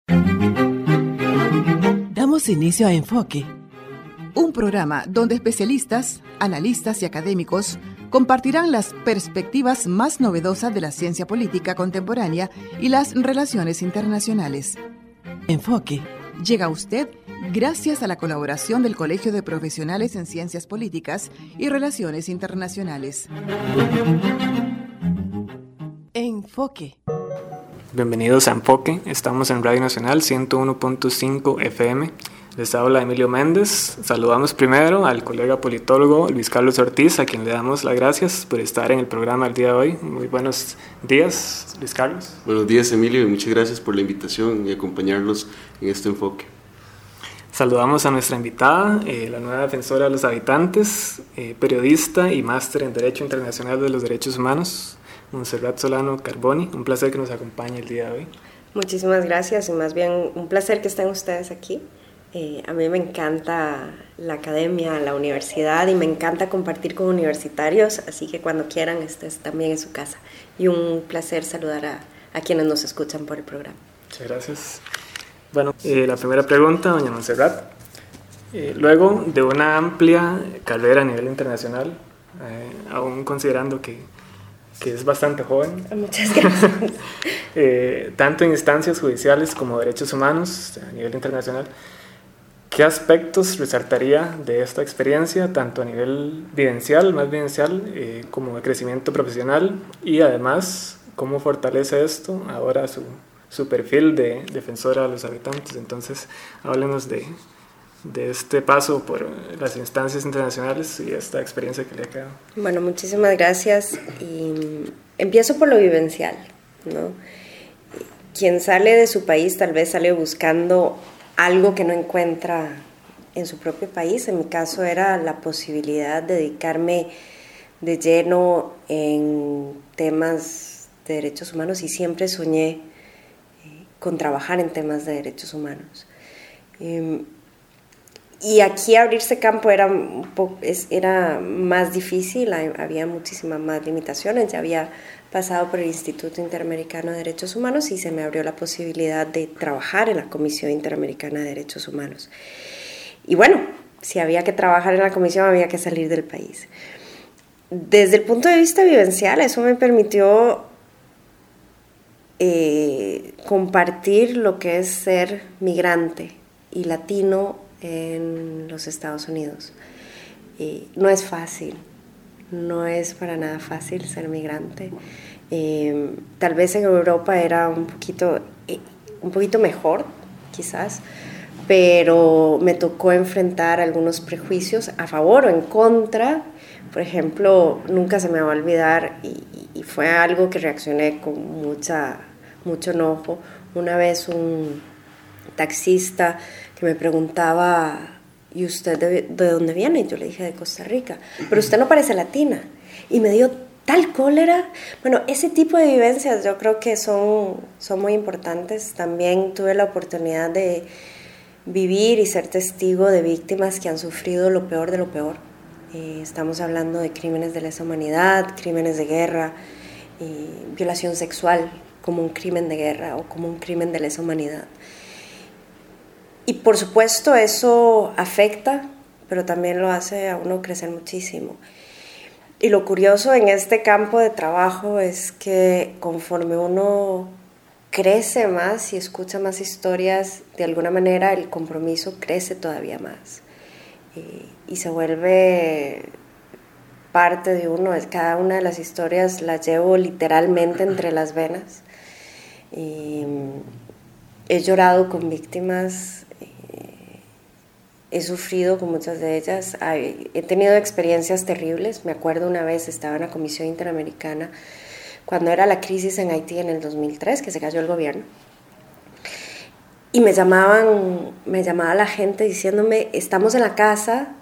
Damos inicio a Enfoque, un programa donde especialistas, analistas y académicos compartirán las perspectivas más novedosas de la ciencia política contemporánea y las relaciones internacionales. Enfoque llega a usted gracias a la colaboración del Colegio de Profesionales en Ciencias Políticas y Relaciones Internacionales. Enfoque. Bienvenidos a Enfoque, estamos en Radio Nacional 101.5 FM. Les habla Emilio Méndez. Saludamos primero al colega politólogo Luis Carlos Ortiz, a quien le damos las gracias por estar en el programa el día de hoy. Muy buenos días, Luis Carlos. Buenos días, Emilio, y muchas gracias por la invitación y acompañarnos en este enfoque. Saludamos a nuestra invitada, la nueva defensora de los habitantes, periodista y máster en Derecho Internacional de los Derechos Humanos, Montserrat Solano Carboni. Un placer que nos acompañe el día de hoy. Muchísimas gracias y más bien un placer que estén ustedes aquí. A mí me encanta la academia, la universidad y me encanta compartir con universitarios, así que cuando quieran estés también en su casa. Y un placer saludar a quienes nos escuchan por el programa. Muchas gracias. Bueno, la primera pregunta, doña Montserrat. Luego de una amplia carrera a nivel internacional, aún considerando que es bastante joven. Muchas gracias. Tanto en instancias judiciales como derechos humanos a nivel internacional, ¿qué aspectos resaltaría de esta experiencia, tanto a nivel más vivencial, como de crecimiento profesional? Y además, ¿cómo fortalece esto ahora su perfil de defensora de los habitantes? Entonces, háblenos de este paso por las instancias internacionales y esta experiencia que le ha quedado. Bueno, muchísimas gracias. Y empiezo por lo vivencial, ¿no? Quien sale de su país tal vez sale buscando algo que no encuentra en su propio país. En mi caso era la posibilidad de dedicarme de lleno en temas de derechos humanos y siempre soñé con trabajar en temas de derechos humanos. Y aquí abrirse campo era más difícil, había muchísimas más limitaciones. Ya había pasado por el Instituto Interamericano de Derechos Humanos y se me abrió la posibilidad de trabajar en la Comisión Interamericana de Derechos Humanos. Y bueno, si había que trabajar en la comisión, había que salir del país. Desde el punto de vista vivencial, eso me permitió compartir lo que es ser migrante y latino en los Estados Unidos. No es fácil, no es para nada fácil ser migrante. Tal vez en Europa era un poquito mejor, quizás, pero me tocó enfrentar algunos prejuicios a favor o en contra. Por ejemplo, nunca se me va a olvidar, y fue algo que reaccioné con mucho enojo. Una vez un taxista que me preguntaba: ¿y usted de dónde viene? Y yo le dije: de Costa Rica. Pero usted no parece latina. Y me dio tal cólera. Bueno, ese tipo de vivencias yo creo que son muy importantes. También tuve la oportunidad de vivir y ser testigo de víctimas que han sufrido lo peor de lo peor. Estamos hablando de crímenes de lesa humanidad, crímenes de guerra, violación sexual como un crimen de guerra o como un crimen de lesa humanidad. Y por supuesto eso afecta, pero también lo hace a uno crecer muchísimo. Y lo curioso en este campo de trabajo es que conforme uno crece más y escucha más historias, de alguna manera el compromiso crece todavía más. Y se vuelve parte de uno. Cada una de las historias las llevo literalmente entre las venas. He llorado con víctimas, he sufrido con muchas de ellas, he tenido experiencias terribles. Me acuerdo una vez estaba en la Comisión Interamericana cuando era la crisis en Haití en el 2003, que se cayó el gobierno, y me llamaba la gente diciéndome: estamos en la casa,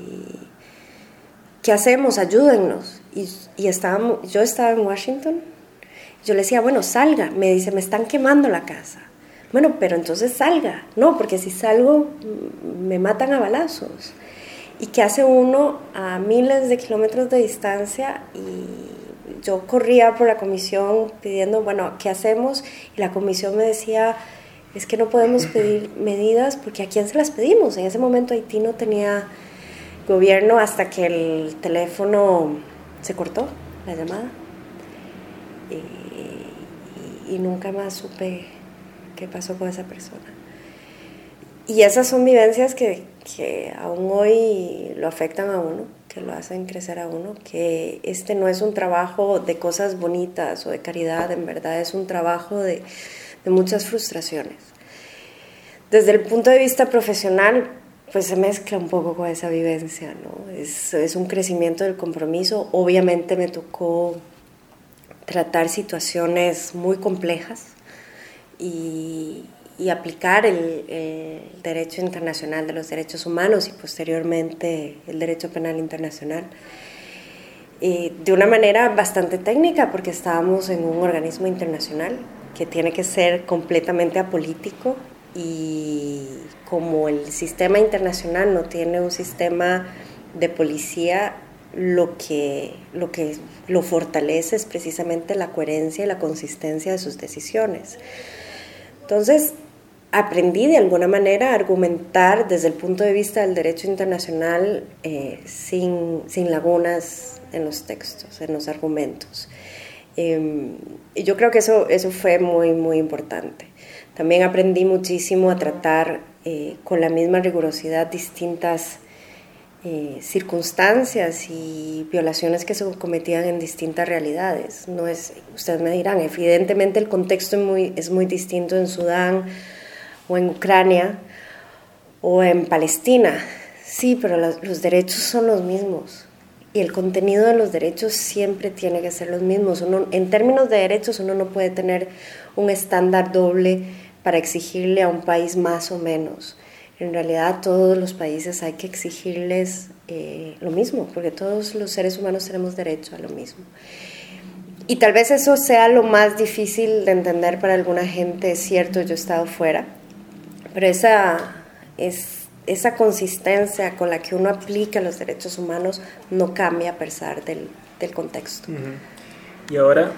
¿qué hacemos? Ayúdennos. Y yo estaba en Washington. Yo le decía: bueno, salga. Me dice: me están quemando la casa. Bueno, pero entonces salga. No, porque si salgo me matan a balazos. ¿Y qué hace uno a miles de kilómetros de distancia? Y yo corría por la comisión pidiendo: bueno, ¿qué hacemos? Y la comisión me decía: es que no podemos pedir medidas porque ¿a quién se las pedimos? En ese momento Haití no tenía gobierno hasta que el teléfono se cortó, la llamada. Y nunca más supe qué pasó con esa persona. Y esas son vivencias que aún hoy lo afectan a uno, que lo hacen crecer a uno, que este no es un trabajo de cosas bonitas o de caridad, en verdad es un trabajo de muchas frustraciones. Desde el punto de vista profesional, pues se mezcla un poco con esa vivencia, ¿no? Es un crecimiento del compromiso. Obviamente me tocó tratar situaciones muy complejas y aplicar el derecho internacional de los derechos humanos y posteriormente el derecho penal internacional de una manera bastante técnica, porque estábamos en un organismo internacional que tiene que ser completamente apolítico, y como el sistema internacional no tiene un sistema de policía, lo que lo fortalece es precisamente la coherencia y la consistencia de sus decisiones. Entonces, aprendí de alguna manera a argumentar desde el punto de vista del derecho internacional sin lagunas en los textos, en los argumentos. Y yo creo que eso fue muy, muy importante. También aprendí muchísimo a tratar con la misma rigurosidad distintas circunstancias y violaciones que se cometían en distintas realidades. No es, ustedes me dirán, evidentemente el contexto es muy distinto en Sudán o en Ucrania o en Palestina. Sí, pero los derechos son los mismos y el contenido de los derechos siempre tiene que ser los mismos. En términos de derechos, uno no puede tener un estándar doble para exigirle a un país más o menos. En realidad, todos los países hay que exigirles lo mismo, porque todos los seres humanos tenemos derecho a lo mismo. Y tal vez eso sea lo más difícil de entender para alguna gente. Es cierto, yo he estado fuera, pero esa consistencia con la que uno aplica los derechos humanos no cambia a pesar del contexto. Y ahora,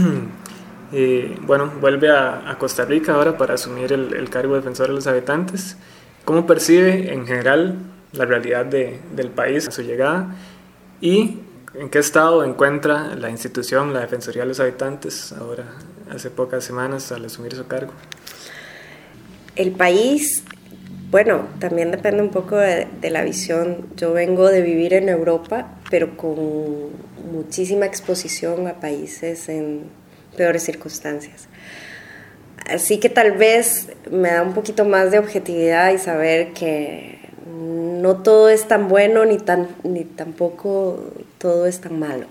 vuelve a Costa Rica ahora para asumir el cargo de defensor de los habitantes. ¿Cómo percibe en general la realidad del país a su llegada? ¿Y en qué estado encuentra la institución, la Defensoría de los Habitantes, ahora hace pocas semanas al asumir su cargo? El país, bueno, también depende un poco de la visión. Yo vengo de vivir en Europa, pero con muchísima exposición a países en peores circunstancias. Así que tal vez me da un poquito más de objetividad y saber que no todo es tan bueno ni tampoco todo es tan malo.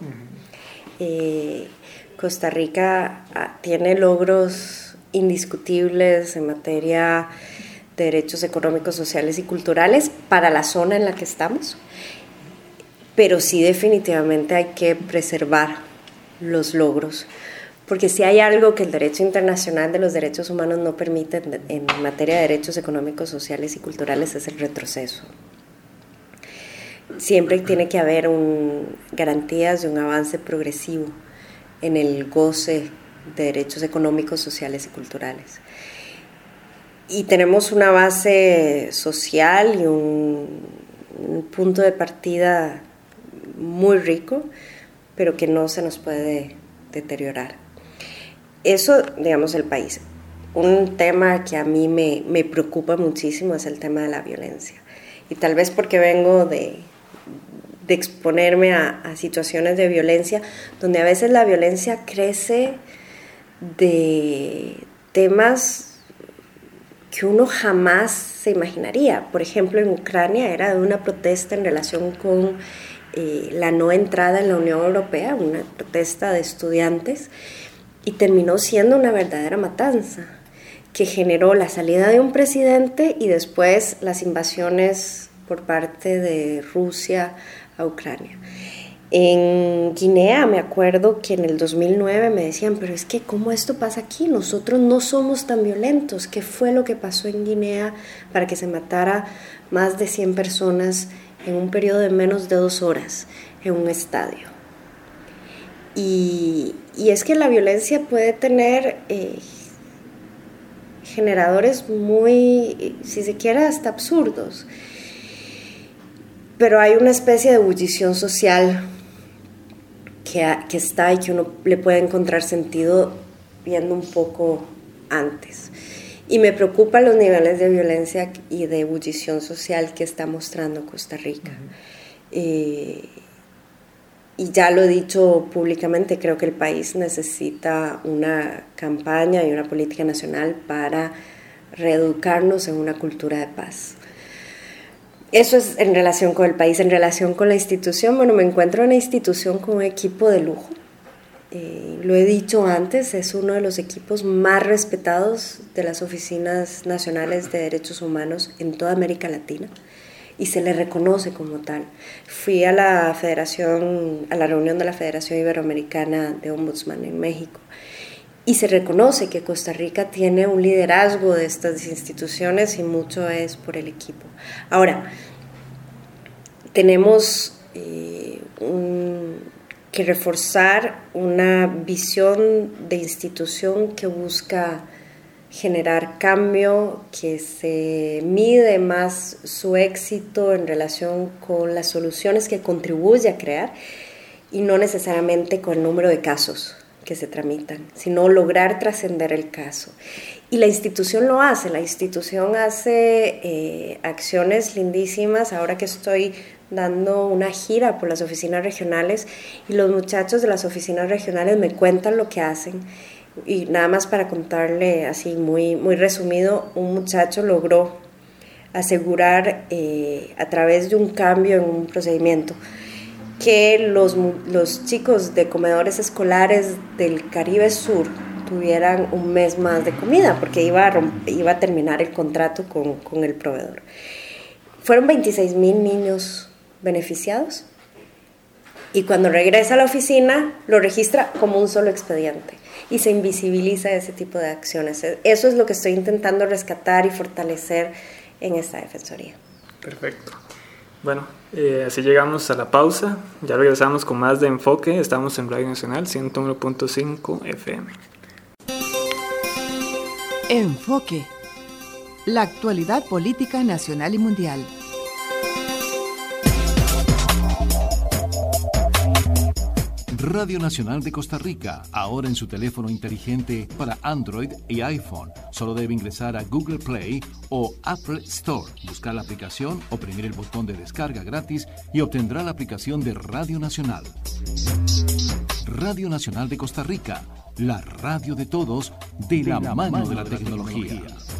Costa Rica tiene logros indiscutibles en materia de derechos económicos, sociales y culturales para la zona en la que estamos, pero sí definitivamente hay que preservar los logros. Porque si hay algo que el derecho internacional de los derechos humanos no permite en materia de derechos económicos, sociales y culturales es el retroceso. Siempre tiene que haber garantías de un avance progresivo en el goce de derechos económicos, sociales y culturales. Y tenemos una base social y un punto de partida muy rico, pero que no se nos puede deteriorar. Eso, digamos, el país. Un tema que a mí me preocupa muchísimo es el tema de la violencia. Y tal vez porque vengo de exponerme a situaciones de violencia, donde a veces la violencia crece de temas que uno jamás se imaginaría. Por ejemplo, en Ucrania era de una protesta en relación con la no entrada en la Unión Europea, una protesta de estudiantes, y terminó siendo una verdadera matanza que generó la salida de un presidente y después las invasiones por parte de Rusia a Ucrania. En Guinea me acuerdo que en el 2009 me decían, pero es que ¿cómo esto pasa aquí? Nosotros no somos tan violentos. ¿Qué fue lo que pasó en Guinea para que se matara más de 100 personas en un periodo de menos de 2 horas en un estadio? Y es que la violencia puede tener generadores muy, si se quiere, hasta absurdos. Pero hay una especie de ebullición social que está y que uno le puede encontrar sentido viendo un poco antes. Y me preocupan los niveles de violencia y de ebullición social que está mostrando Costa Rica. Y ya lo he dicho públicamente, creo que el país necesita una campaña y una política nacional para reeducarnos en una cultura de paz. Eso es en relación con el país. En relación con la institución, bueno, me encuentro en una institución con un equipo de lujo. Lo he dicho antes, es uno de los equipos más respetados de las oficinas nacionales de derechos humanos en toda América Latina y se le reconoce como tal. Fui a la reunión de la Federación Iberoamericana de Ombudsman en México y se reconoce que Costa Rica tiene un liderazgo de estas instituciones y mucho es por el equipo. Ahora, tenemos que reforzar una visión de institución que busca generar cambio, que se mide más su éxito en relación con las soluciones que contribuye a crear y no necesariamente con el número de casos que se tramitan, sino lograr trascender el caso. Y la institución lo hace, la institución hace acciones lindísimas. Ahora que estoy dando una gira por las oficinas regionales y los muchachos de las oficinas regionales me cuentan lo que hacen. Y nada más para contarle así muy, muy resumido, un muchacho logró asegurar a través de un cambio en un procedimiento que los chicos de comedores escolares del Caribe Sur tuvieran un mes más de comida porque iba a terminar el contrato con el proveedor. Fueron 26,000 niños beneficiados y cuando regresa a la oficina lo registra como un solo expediente y se invisibiliza ese tipo de acciones. Eso es lo que estoy intentando rescatar y fortalecer en esta defensoría. Perfecto. Bueno, así llegamos a la pausa. Ya regresamos con más de Enfoque. Estamos en Radio Nacional 101.5 FM. Enfoque. La actualidad política nacional y mundial. Radio Nacional de Costa Rica, ahora en su teléfono inteligente para Android y iPhone. Solo debe ingresar a Google Play o Apple Store, buscar la aplicación, oprimir el botón de descarga gratis y obtendrá la aplicación de Radio Nacional. Radio Nacional de Costa Rica, la radio de todos, de la mano de la tecnología.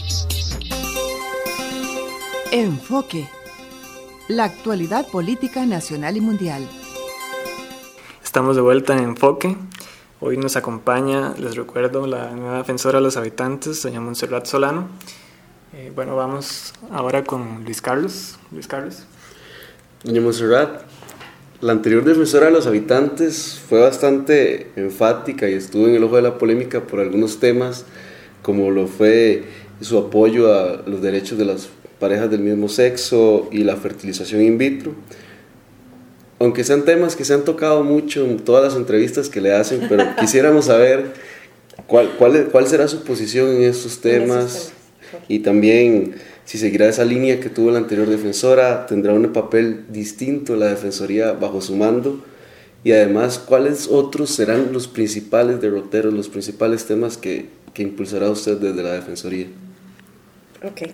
Enfoque. La actualidad política nacional y mundial. Estamos de vuelta en Enfoque. Hoy nos acompaña, les recuerdo, la nueva defensora de los habitantes, doña Montserrat Solano. Bueno, vamos ahora con Luis Carlos. Luis Carlos. Doña Montserrat, la anterior defensora de los habitantes fue bastante enfática y estuvo en el ojo de la polémica por algunos temas, como lo fue su apoyo a los derechos de las parejas del mismo sexo y la fertilización in vitro. Aunque sean temas que se han tocado mucho en todas las entrevistas que le hacen, pero quisiéramos saber cuál será su posición en estos temas y también si seguirá esa línea que tuvo la anterior defensora, tendrá un papel distinto la defensoría bajo su mando y además cuáles otros serán los principales derroteros, los principales temas que impulsará usted desde la defensoría. Ok.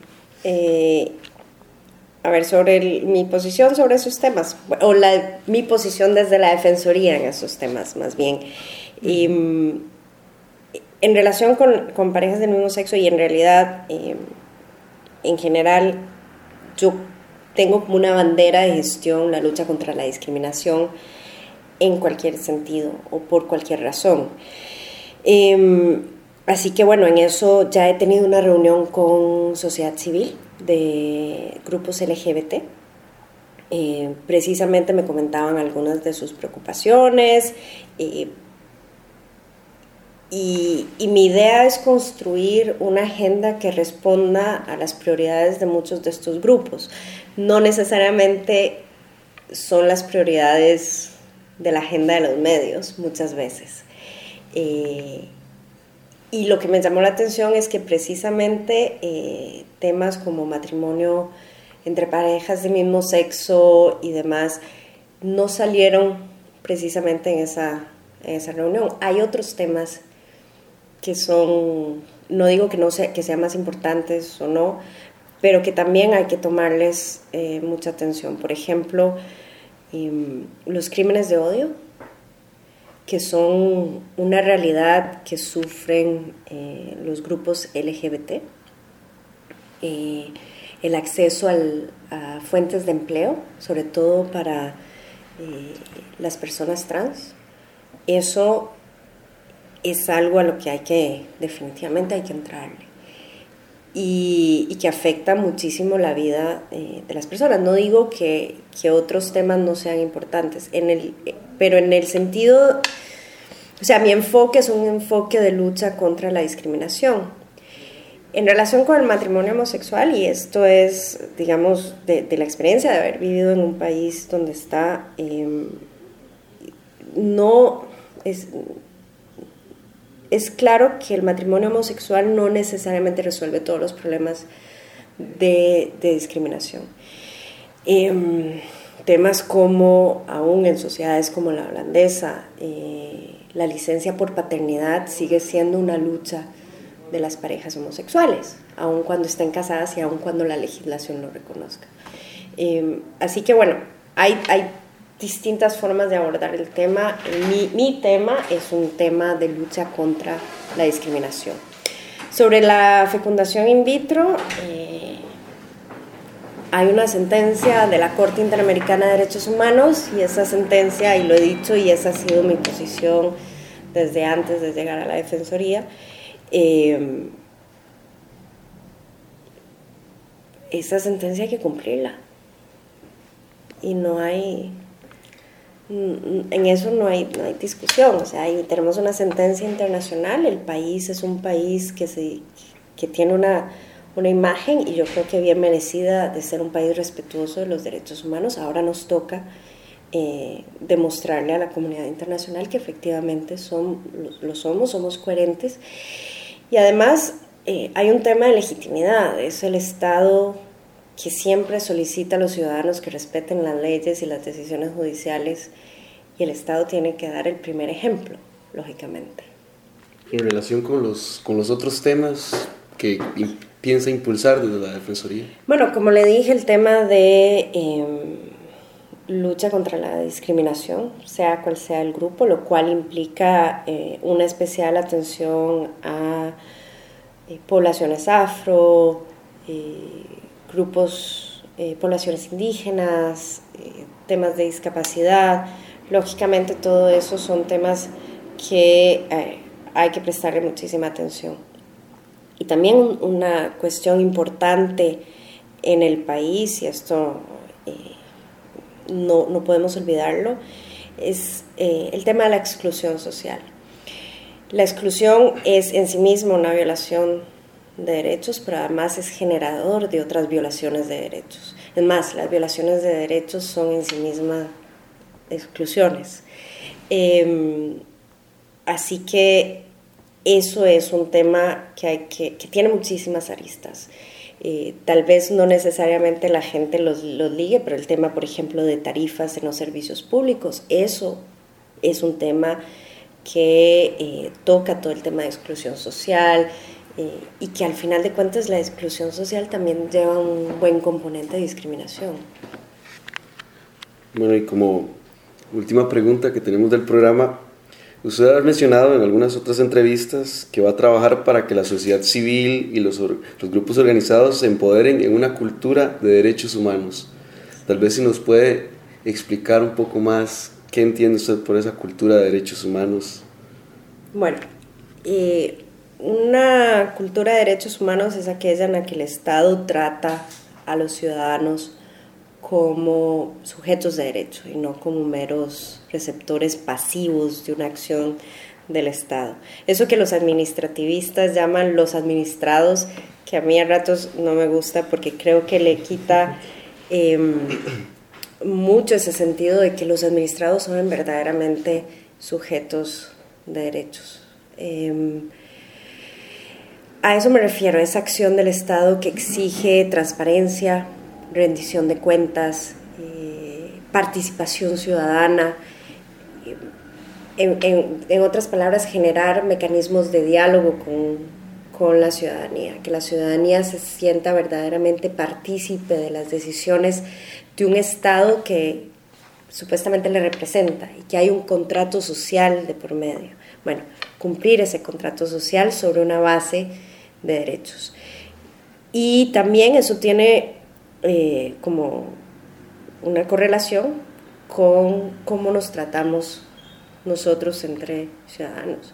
A ver, mi posición sobre esos temas, o mi posición desde la defensoría en esos temas, más bien. Y, en relación con parejas del mismo sexo y en realidad, en general, yo tengo como una bandera de gestión la lucha contra la discriminación en cualquier sentido o por cualquier razón. Así que bueno, en eso ya he tenido una reunión con sociedad civil de grupos LGBT. Precisamente me comentaban algunas de sus preocupaciones y mi idea es construir una agenda que responda a las prioridades de muchos de estos grupos. No necesariamente son las prioridades de la agenda de los medios muchas veces. Y lo que me llamó la atención es que precisamente temas como matrimonio entre parejas de mismo sexo y demás no salieron precisamente en esa reunión. Hay otros temas que son, no digo que sean más importantes o no, pero que también hay que tomarles mucha atención. Por ejemplo, los crímenes de odio, que son una realidad que sufren los grupos LGBT, el acceso a fuentes de empleo, sobre todo para las personas trans. Eso es algo a lo que definitivamente hay que entrarle. Y que afecta muchísimo la vida de las personas. No digo que otros temas no sean importantes, pero en el sentido, o sea, mi enfoque es un enfoque de lucha contra la discriminación. En relación con el matrimonio homosexual, y esto es, digamos, de la experiencia de haber vivido en un país donde está, es claro que el matrimonio homosexual no necesariamente resuelve todos los problemas de discriminación. Temas como, aún en sociedades como la holandesa, la licencia por paternidad sigue siendo una lucha de las parejas homosexuales, aun cuando estén casadas y aun cuando la legislación lo reconozca. Así que bueno, hay distintas formas de abordar el tema. Mi tema es un tema de lucha contra la discriminación. Sobre la fecundación in vitro, hay una sentencia de la Corte Interamericana de Derechos Humanos, y esa sentencia, y lo he dicho, y esa ha sido mi posición desde antes de llegar a la Defensoría, esa sentencia hay que cumplirla, y en eso no hay discusión. O sea, tenemos una sentencia internacional, el país es un país que tiene una imagen, y yo creo que bien merecida, de ser un país respetuoso de los derechos humanos. Ahora nos toca demostrarle a la comunidad internacional que efectivamente somos coherentes. Y además hay un tema de legitimidad. Es el Estado que siempre solicita a los ciudadanos que respeten las leyes y las decisiones judiciales, y el Estado tiene que dar el primer ejemplo, lógicamente. En relación con los otros temas que piensa impulsar desde la Defensoría. Bueno, como le dije, el tema de lucha contra la discriminación, sea cual sea el grupo, lo cual implica una especial atención a poblaciones afro, grupos, poblaciones indígenas, temas de discapacidad. Lógicamente todo eso son temas que hay que prestarle muchísima atención. Y también una cuestión importante en el país, y esto no podemos olvidarlo, es el tema de la exclusión social. La exclusión es en sí misma una violación de derechos, pero además es generador de otras violaciones de derechos. Es más, las violaciones de derechos son en sí mismas exclusiones. Así que eso es un tema que tiene muchísimas aristas. Tal vez no necesariamente la gente los ligue, pero el tema, por ejemplo, de tarifas en los servicios públicos, eso es un tema que toca todo el tema de exclusión social, y que al final de cuentas la exclusión social también lleva un buen componente de discriminación. Bueno, y como última pregunta que tenemos del programa, usted ha mencionado en algunas otras entrevistas que va a trabajar para que la sociedad civil y los grupos organizados se empoderen en una cultura de derechos humanos. Tal vez si nos puede explicar un poco más qué entiende usted por esa cultura de derechos humanos. Bueno, una cultura de derechos humanos es aquella en la que el Estado trata a los ciudadanos como sujetos de derecho y no como meros receptores pasivos de una acción del Estado. Eso que los administrativistas llaman los administrados, que a mí a ratos no me gusta porque creo que le quita mucho ese sentido de que los administrados son verdaderamente sujetos de derechos. A eso me refiero, esa acción del Estado que exige transparencia, rendición de cuentas, participación ciudadana, en otras palabras, generar mecanismos de diálogo con la ciudadanía, que la ciudadanía se sienta verdaderamente partícipe de las decisiones de un Estado que supuestamente le representa y que hay un contrato social de por medio. Bueno, cumplir ese contrato social sobre una base de derechos. Y también eso tiene como una correlación con cómo nos tratamos nosotros entre ciudadanos.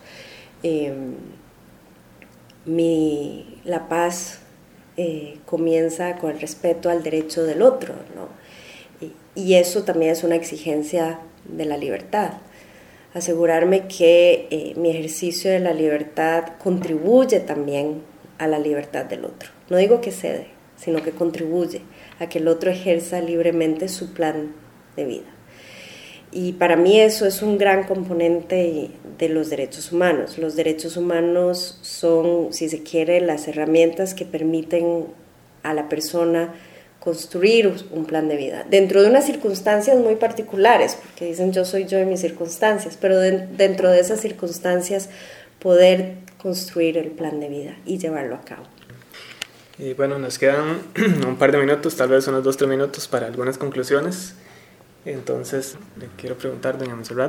La paz comienza con el respeto al derecho del otro, ¿no? Y eso también es una exigencia de la libertad. Asegurarme que mi ejercicio de la libertad contribuye también a la libertad del otro. No digo que cede, sino que contribuye a que el otro ejerza libremente su plan de vida. Y para mí eso es un gran componente de los derechos humanos. Los derechos humanos son, si se quiere, las herramientas que permiten a la persona construir un plan de vida, dentro de unas circunstancias muy particulares, porque dicen yo soy yo en mis circunstancias, pero dentro de esas circunstancias poder construir el plan de vida y llevarlo a cabo. Y bueno, nos quedan un par de minutos, tal vez unos 2-3 minutos para algunas conclusiones. Entonces, le quiero preguntar, doña Montserrat,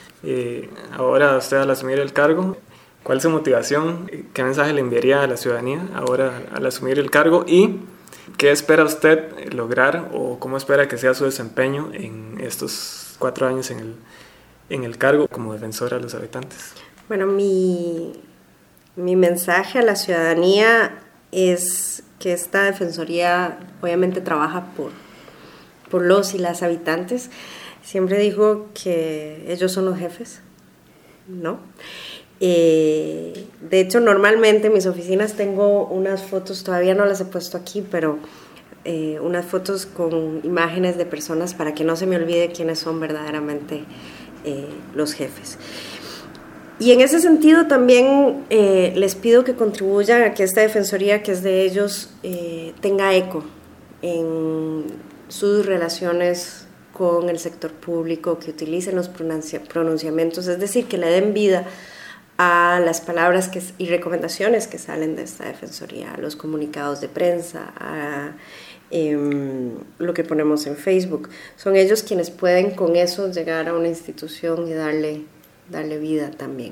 ahora usted al asumir el cargo, ¿cuál es su motivación? ¿Qué mensaje le enviaría a la ciudadanía ahora al asumir el cargo? ¿Y qué espera usted lograr o cómo espera que sea su desempeño en estos 4 años en el cargo como defensora de los habitantes? Bueno, mi mensaje a la ciudadanía es que esta defensoría obviamente trabaja por los y las habitantes. Siempre digo que ellos son los jefes, ¿no? De hecho, normalmente en mis oficinas tengo unas fotos, todavía no las he puesto aquí, pero unas fotos con imágenes de personas para que no se me olvide quiénes son verdaderamente los jefes. Y en ese sentido también les pido que contribuyan a que esta defensoría, que es de ellos, tenga eco en sus relaciones con el sector público, que utilicen los pronunciamientos, es decir, que le den vida a las palabras y recomendaciones que salen de esta defensoría, a los comunicados de prensa, a lo que ponemos en Facebook. Son ellos quienes pueden con eso llegar a una institución y darle vida también.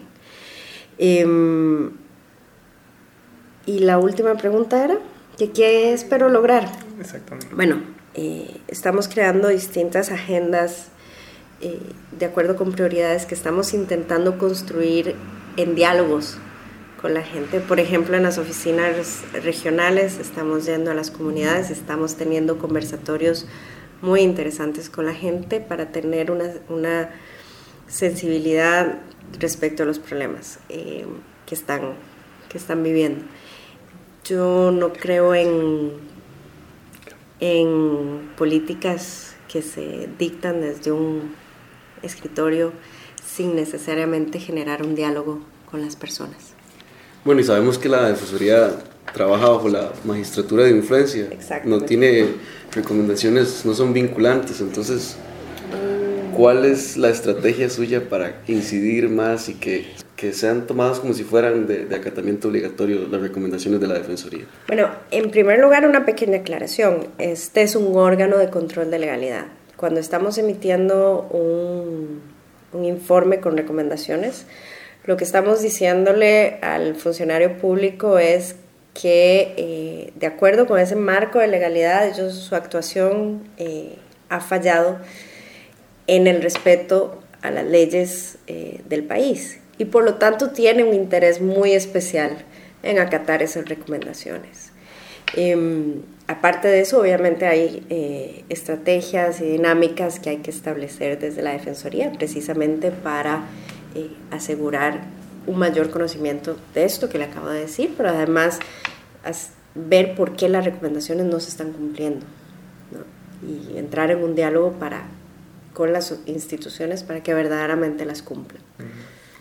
Y la última pregunta era, ¿qué espero lograr? Exactamente. Bueno, estamos creando distintas agendas de acuerdo con prioridades que estamos intentando construir en diálogos con la gente. Por ejemplo, en las oficinas regionales estamos yendo a las comunidades, estamos teniendo conversatorios muy interesantes con la gente para tener una sensibilidad respecto a los problemas que están viviendo. Yo no creo en políticas que se dictan desde un escritorio sin necesariamente generar un diálogo con las personas. Bueno, y sabemos que la Defensoría trabaja bajo la magistratura de influencia. No tiene recomendaciones, no son vinculantes, entonces ¿cuál es la estrategia suya para incidir más y que sean tomadas como si fueran de acatamiento obligatorio las recomendaciones de la Defensoría? Bueno, en primer lugar, una pequeña aclaración. Este es un órgano de control de legalidad. Cuando estamos emitiendo un informe con recomendaciones, lo que estamos diciéndole al funcionario público es que de acuerdo con ese marco de legalidad, su actuación ha fallado en el respeto a las leyes del país y por lo tanto tiene un interés muy especial en acatar esas recomendaciones. Aparte de eso, obviamente hay estrategias y dinámicas que hay que establecer desde la Defensoría precisamente para asegurar un mayor conocimiento de esto que le acabo de decir, pero además ver por qué las recomendaciones no se están cumpliendo, ¿no? Y entrar en un diálogo con las instituciones para que verdaderamente las cumplan.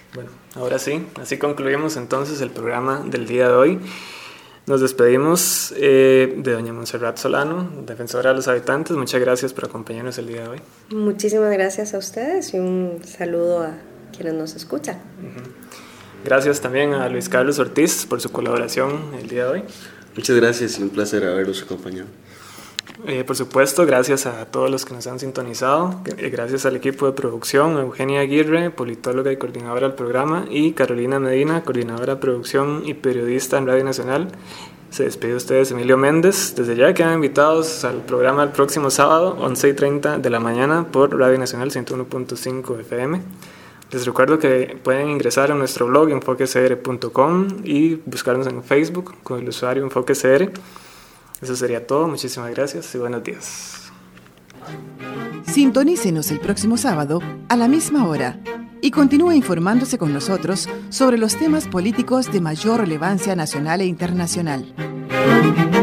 Bueno, ahora sí, así concluimos entonces el programa del día de hoy. Nos despedimos de doña Montserrat Solano, defensora de los habitantes. Muchas gracias por acompañarnos el día de hoy. Muchísimas gracias a ustedes y un saludo a quienes nos escuchan. Gracias también a Luis Carlos Ortiz por su colaboración el día de hoy. Muchas gracias y un placer haberlos acompañado. Por supuesto, gracias a todos los que nos han sintonizado, gracias al equipo de producción, Eugenia Aguirre, politóloga y coordinadora del programa, y Carolina Medina, coordinadora de producción y periodista en Radio Nacional. Se despide de ustedes Emilio Méndez. Desde ya quedan invitados al programa el próximo sábado, 11:30 de la mañana, por Radio Nacional 101.5 FM. Les recuerdo que pueden ingresar a nuestro blog enfoquecr.com y buscarnos en Facebook con el usuario enfoquecr. Eso sería todo. Muchísimas gracias y buenos días. Sintonícenos el próximo sábado a la misma hora y continúe informándose con nosotros sobre los temas políticos de mayor relevancia nacional e internacional.